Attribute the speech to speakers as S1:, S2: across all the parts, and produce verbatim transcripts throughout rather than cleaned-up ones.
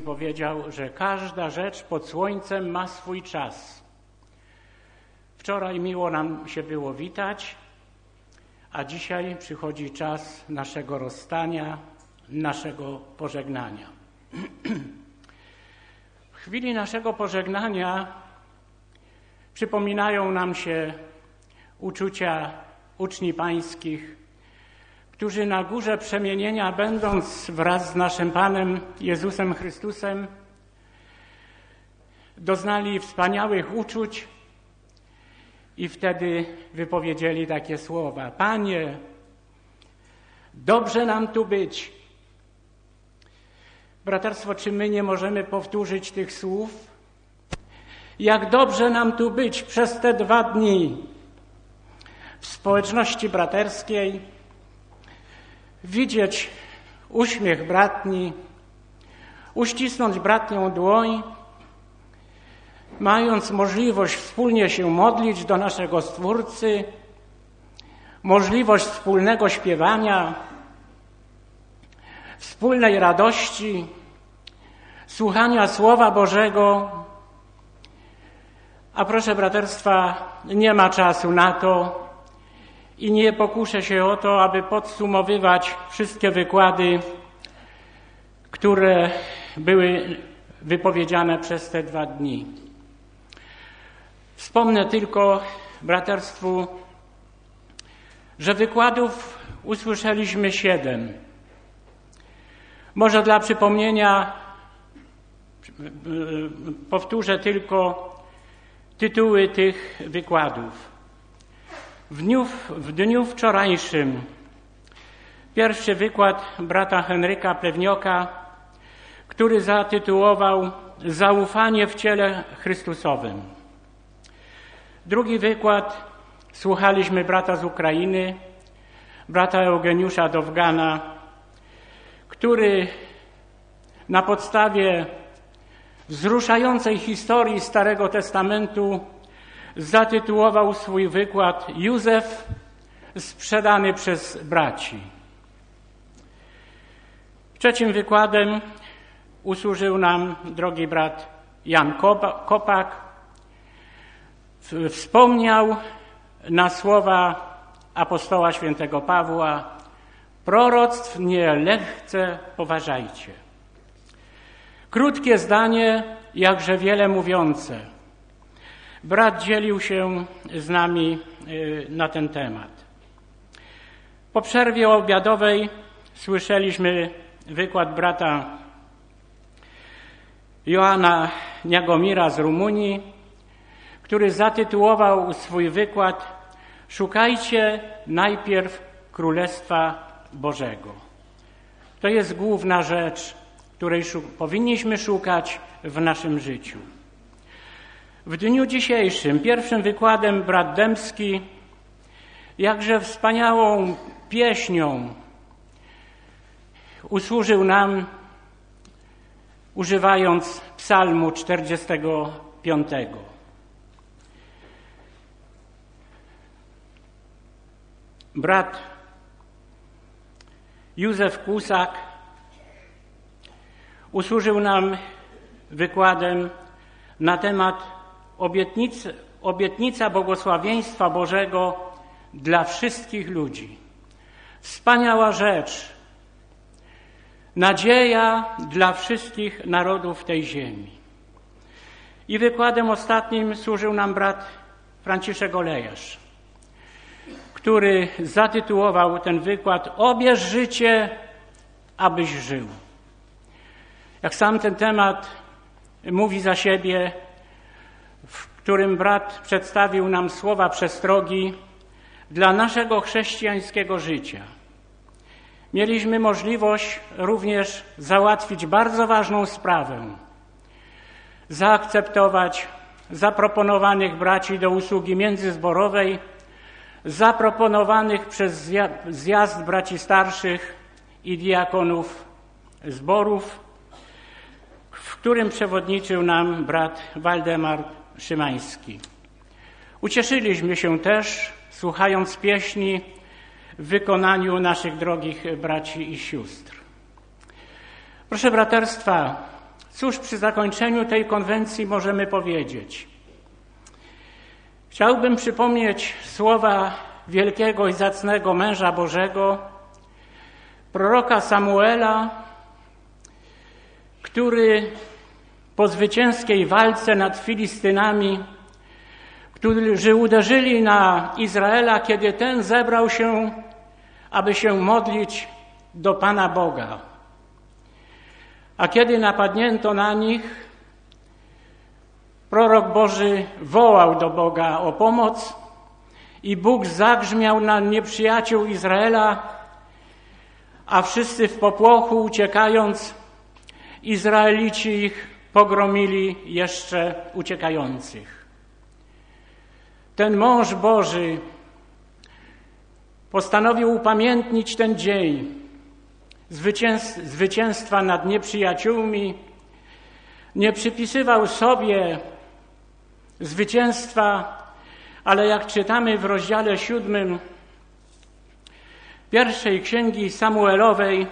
S1: powiedział, że każda rzecz pod słońcem ma swój czas. Wczoraj miło nam się było witać, a dzisiaj przychodzi czas naszego rozstania, naszego pożegnania. W chwili naszego pożegnania przypominają nam się uczucia uczni pańskich, którzy na górze przemienienia, będąc wraz z naszym Panem Jezusem Chrystusem, doznali wspaniałych uczuć i wtedy wypowiedzieli takie słowa: Panie, dobrze nam tu być. Braterstwo, czy my nie możemy powtórzyć tych słów? Jak dobrze nam tu być przez te dwa dni w społeczności braterskiej, widzieć uśmiech bratni, uścisnąć bratnią dłoń, mając możliwość wspólnie się modlić do naszego Stwórcy, możliwość wspólnego śpiewania, wspólnej radości, słuchania Słowa Bożego. A proszę braterstwa, nie ma czasu na to i nie pokuszę się o to, aby podsumowywać wszystkie wykłady, które były wypowiedziane przez te dwa dni. Wspomnę tylko braterstwu, że wykładów usłyszeliśmy siedem. Może dla przypomnienia powtórzę tylko tytuły tych wykładów. W dniu, w dniu wczorajszym pierwszy wykład brata Henryka Plewnioka, który zatytułował Zaufanie w ciele Chrystusowym. Drugi wykład słuchaliśmy brata z Ukrainy, brata Eugeniusza Dowgana, który na podstawie wzruszającej historii Starego Testamentu zatytułował swój wykład Józef sprzedany przez braci. Trzecim wykładem usłużył nam drogi brat Jan Kopak. Wspomniał na słowa apostoła świętego Pawła: proroctw nie lehce poważajcie. Krótkie zdanie, jakże wiele mówiące. Brat dzielił się z nami na ten temat. Po przerwie obiadowej słyszeliśmy wykład brata Joana Niagomira z Rumunii, który zatytułował swój wykład Szukajcie najpierw Królestwa Bożego. To jest główna rzecz, której powinniśmy szukać w naszym życiu. W dniu dzisiejszym pierwszym wykładem brat Dębski jakże wspaniałą pieśnią usłużył nam, używając psalmu czterdziestego piątego. Brat Józef Kusak usłużył nam wykładem na temat obietnicy, obietnica błogosławieństwa Bożego dla wszystkich ludzi. Wspaniała rzecz. Nadzieja dla wszystkich narodów tej ziemi. I wykładem ostatnim służył nam brat Franciszek Olejarz, który zatytułował ten wykład Obierz życie, abyś żył. Jak sam ten temat mówi za siebie, w którym brat przedstawił nam słowa przestrogi dla naszego chrześcijańskiego życia. Mieliśmy możliwość również załatwić bardzo ważną sprawę. Zaakceptować zaproponowanych braci do usługi międzyzborowej, zaproponowanych przez zjazd braci starszych i diakonów zborów, w którym przewodniczył nam brat Waldemar Szymański. Ucieszyliśmy się też, słuchając pieśni w wykonaniu naszych drogich braci i sióstr. Proszę braterstwa, Cóż przy zakończeniu tej konwencji możemy powiedzieć? Chciałbym przypomnieć słowa wielkiego i zacnego męża Bożego, proroka Samuela, który po zwycięskiej walce nad Filistynami, którzy uderzyli na Izraela, kiedy ten zebrał się, aby się modlić do Pana Boga. A kiedy napadnięto na nich, prorok Boży wołał do Boga o pomoc i Bóg zagrzmiał na nieprzyjaciół Izraela, a wszyscy w popłochu uciekając, Izraelici ich pogromili jeszcze uciekających. Ten mąż Boży postanowił upamiętnić ten dzień zwycięstwa nad nieprzyjaciółmi. Nie przypisywał sobie zwycięstwa, ale jak czytamy w rozdziale siódmym pierwszej księgi Samuelowej,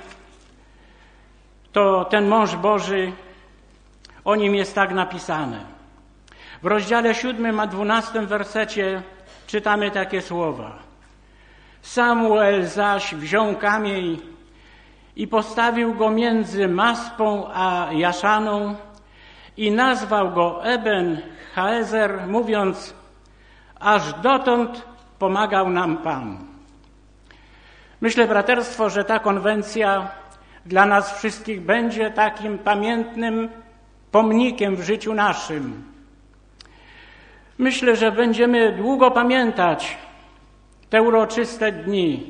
S1: to ten mąż Boży, o nim jest tak napisane. W rozdziale siódmym, a dwunastym wersecie czytamy takie słowa. Samuel zaś wziął kamień i postawił go między Maspą a Jaszaną i nazwał go Eben Haezer, mówiąc, aż dotąd pomagał nam Pan. Myślę, braterstwo, że ta konwencja dla nas wszystkich będzie takim pamiętnym pomnikiem w życiu naszym. Myślę, że będziemy długo pamiętać te uroczyste dni.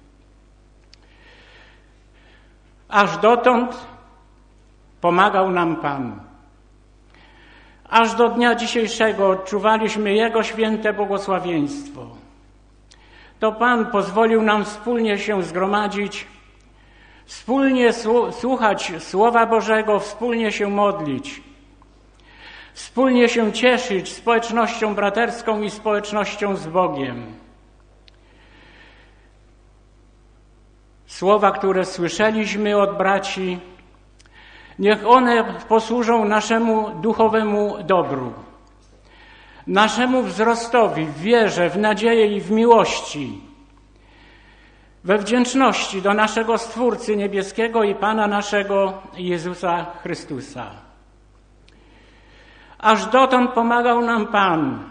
S1: Aż dotąd pomagał nam Pan. Aż do dnia dzisiejszego odczuwaliśmy Jego święte błogosławieństwo. To Pan pozwolił nam wspólnie się zgromadzić, wspólnie słuchać Słowa Bożego, wspólnie się modlić, wspólnie się cieszyć społecznością braterską i społecznością z Bogiem. Słowa, które słyszeliśmy od braci, niech one posłużą naszemu duchowemu dobru, naszemu wzrostowi w wierze, w nadziei i w miłości, we wdzięczności do naszego Stwórcy niebieskiego i Pana naszego Jezusa Chrystusa. Aż dotąd pomagał nam Pan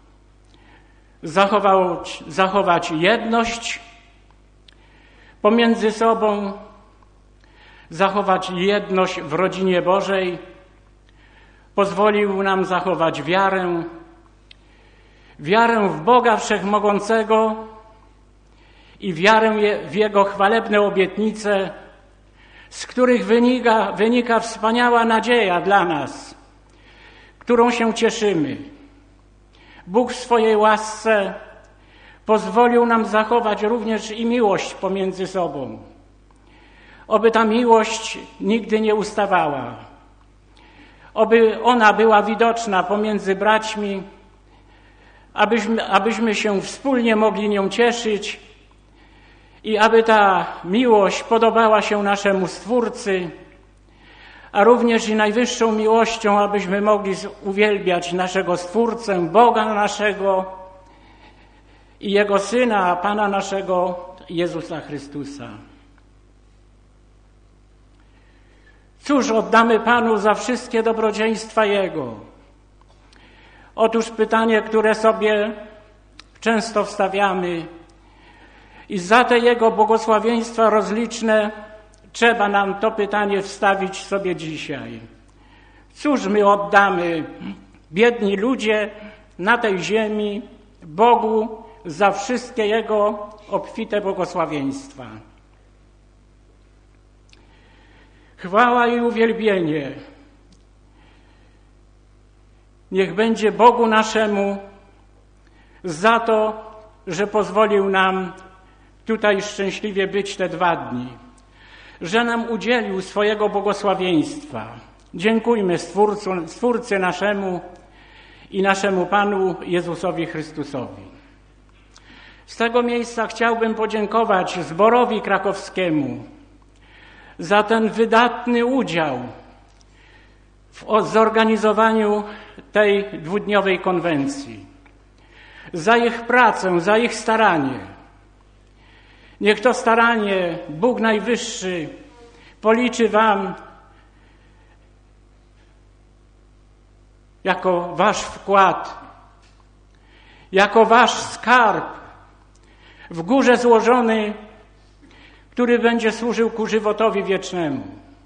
S1: zachować, zachować jedność pomiędzy sobą, zachować jedność w rodzinie Bożej, pozwolił nam zachować wiarę, wiarę w Boga Wszechmogącego i wiarę w Jego chwalebne obietnice, z których wynika, wynika wspaniała nadzieja dla nas, którą się cieszymy. Bóg w swojej łasce pozwolił nam zachować również i miłość pomiędzy sobą. Oby ta miłość nigdy nie ustawała. Oby ona była widoczna pomiędzy braćmi, abyśmy, abyśmy się wspólnie mogli nią cieszyć i aby ta miłość podobała się naszemu Stwórcy, a również i najwyższą miłością, abyśmy mogli uwielbiać naszego Stwórcę, Boga naszego i Jego Syna, Pana naszego Jezusa Chrystusa. Cóż oddamy Panu za wszystkie dobrodziejstwa Jego? Otóż pytanie, które sobie często wstawiamy i za te Jego błogosławieństwa rozliczne trzeba nam to pytanie wstawić sobie dzisiaj. Cóż my oddamy, biedni ludzie na tej ziemi, Bogu za wszystkie Jego obfite błogosławieństwa? Chwała i uwielbienie niech będzie Bogu naszemu za to, że pozwolił nam tutaj szczęśliwie być te dwa dni, że nam udzielił swojego błogosławieństwa. Dziękujmy Stwórcu, Stwórcy naszemu i naszemu Panu Jezusowi Chrystusowi. Z tego miejsca chciałbym podziękować zborowi krakowskiemu za ten wydatny udział w zorganizowaniu tej dwudniowej konwencji, za ich pracę, za ich staranie. Niech to staranie Bóg Najwyższy policzy wam jako wasz wkład, jako wasz skarb w górze złożony, który będzie służył ku żywotowi wiecznemu.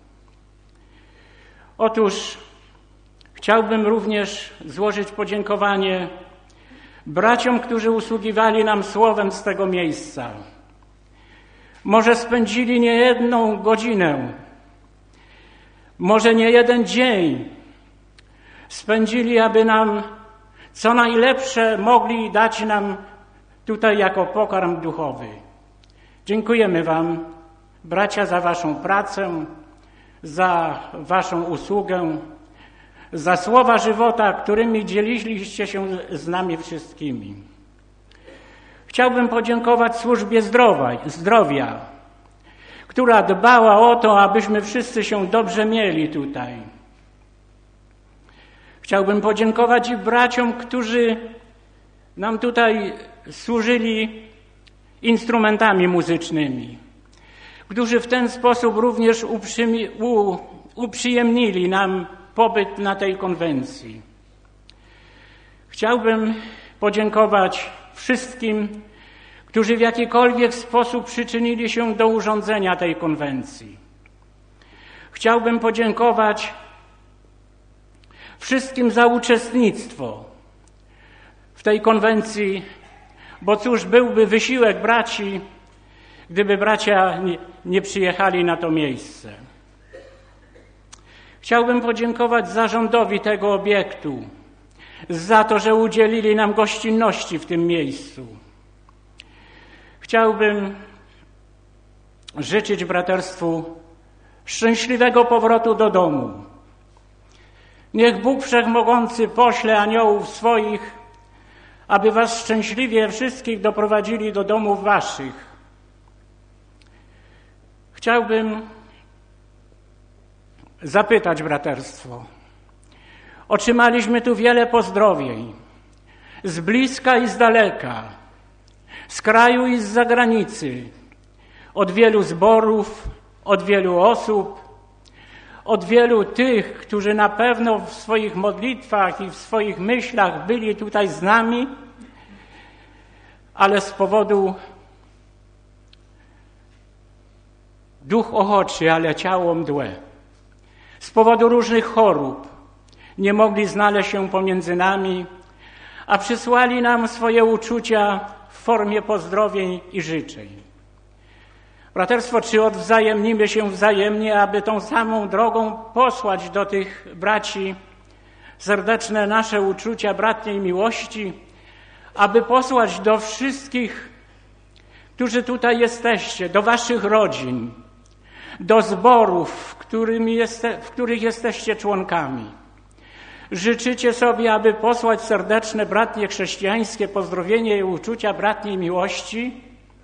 S1: Otóż chciałbym również złożyć podziękowanie braciom, którzy usługiwali nam słowem z tego miejsca. Może spędzili niejedną godzinę, może nie jeden dzień spędzili, aby nam co najlepsze mogli dać nam tutaj jako pokarm duchowy. Dziękujemy wam, bracia, za waszą pracę, za waszą usługę, za słowa żywota, którymi dzieliliście się z nami wszystkimi. Chciałbym podziękować służbie zdrowia, zdrowia, która dbała o to, abyśmy wszyscy się dobrze mieli tutaj. Chciałbym podziękować i braciom, którzy nam tutaj służyli instrumentami muzycznymi, którzy w ten sposób również uprzymi, u, uprzyjemnili nam pobyt na tej konwencji. Chciałbym podziękować wszystkim, którzy w jakikolwiek sposób przyczynili się do urządzenia tej konwencji. Chciałbym podziękować wszystkim za uczestnictwo w tej konwencji, bo cóż byłby wysiłek braci, gdyby bracia nie, nie przyjechali na to miejsce. Chciałbym podziękować zarządowi tego obiektu za to, że udzielili nam gościnności w tym miejscu. Chciałbym życzyć braterstwu szczęśliwego powrotu do domu. Niech Bóg Wszechmogący pośle aniołów swoich, aby was szczęśliwie wszystkich doprowadzili do domów waszych. Chciałbym zapytać braterstwo. Otrzymaliśmy tu wiele pozdrowień, z bliska i z daleka, z kraju i z zagranicy, od wielu zborów, od wielu osób, od wielu tych, którzy na pewno w swoich modlitwach i w swoich myślach byli tutaj z nami, ale z powodu duch ochoczy, ale ciało mdłe, z powodu różnych chorób nie mogli znaleźć się pomiędzy nami, a przysłali nam swoje uczucia w formie pozdrowień i życzeń. Braterstwo, czy odwzajemnimy się wzajemnie, aby tą samą drogą posłać do tych braci serdeczne nasze uczucia bratniej miłości, aby posłać do wszystkich, którzy tutaj jesteście, do waszych rodzin, do zborów, którymi jeste, w których jesteście członkami. Życzycie sobie, aby posłać serdeczne bratnie chrześcijańskie pozdrowienie i uczucia bratniej miłości?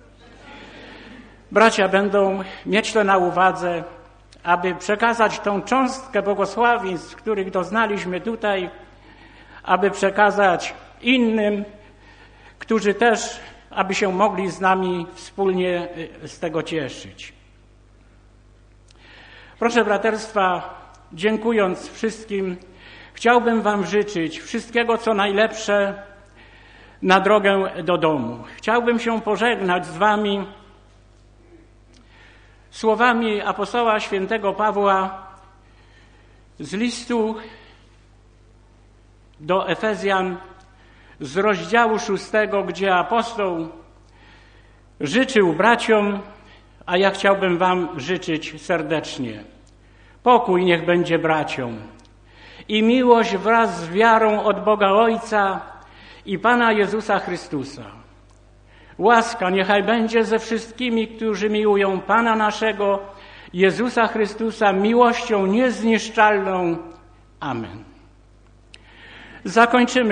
S1: Bracia będą mieć to na uwadze, aby przekazać tą cząstkę błogosławieństw, których doznaliśmy tutaj, aby przekazać innym, którzy też, aby się mogli z nami wspólnie z tego cieszyć. Proszę braterstwa, dziękując wszystkim, chciałbym wam życzyć wszystkiego, co najlepsze na drogę do domu. Chciałbym się pożegnać z wami słowami apostoła świętego Pawła z listu do Efezjan z rozdziału szóstego, gdzie apostoł życzył braciom, a ja chciałbym wam życzyć serdecznie. Pokój niech będzie braciom i miłość wraz z wiarą od Boga Ojca i Pana Jezusa Chrystusa. Łaska niechaj będzie ze wszystkimi, którzy miłują Pana naszego Jezusa Chrystusa miłością niezniszczalną. Amen. Zakończymy